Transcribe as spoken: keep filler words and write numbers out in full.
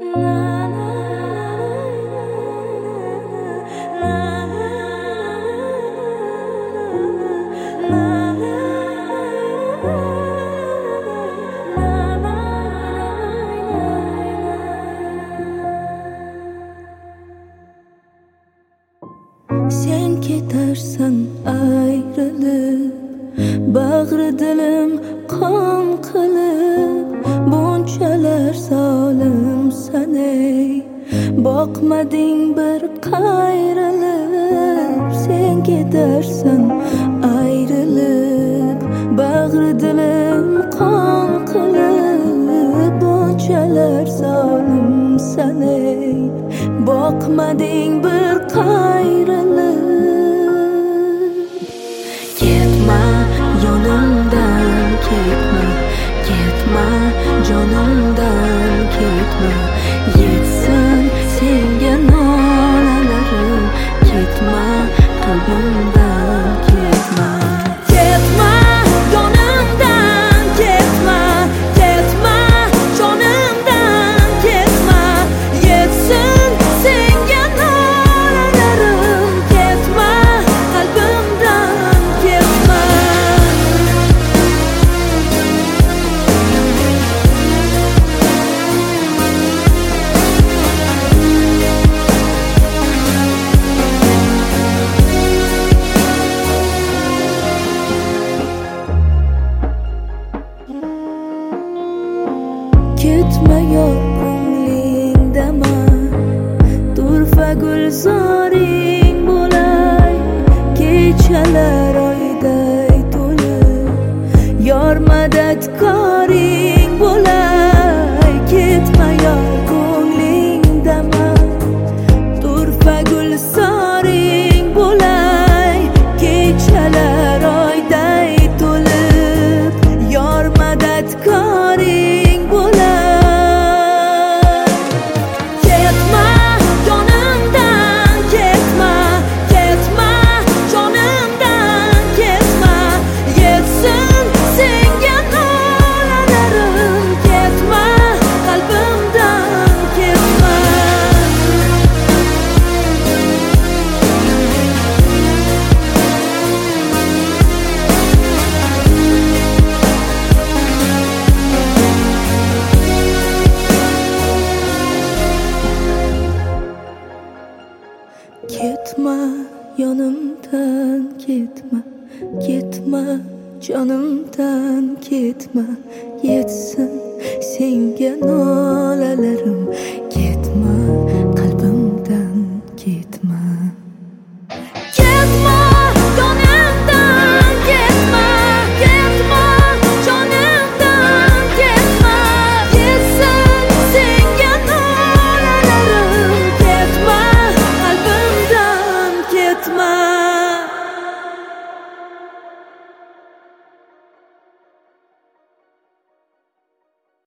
Sen ketarsan ayrılıp, bag'ri dilim qon qilib, bunchalar zolim sanay, boqmading bir qayrilib. Sen ketarsan ayrılıp, bag'ri dilim qon qilib, bunchalar zolim sanay, boqmading bir qayrilib. Ketma yonimdan ketma, ketma jonimdan ketma, yetsin senga nolalarim, ketma qalbimdan ketma. Ketma yonimdan ketma, ketma jonimdan ketma, yetsin senga nolalarim, ketma qalbimdan ketma. Ketma yor ko'nglingdama, turfa gulzoring bo'lay, kechalar oyday to'lib, yor madadkoring bo'lay. Ketma yor ko'nglingdama, turfa gulzoring bo'lay, kechalar oyday to'lib, yor madadkoring bo'lay. Ketma yonimdan ketma, ketma jonimdan ketma, yetsin senga nolalarim, ketma qalbimdan ketma. Ketma yonimdan ketma, ketma jonimdan ketma, yetsin senga nola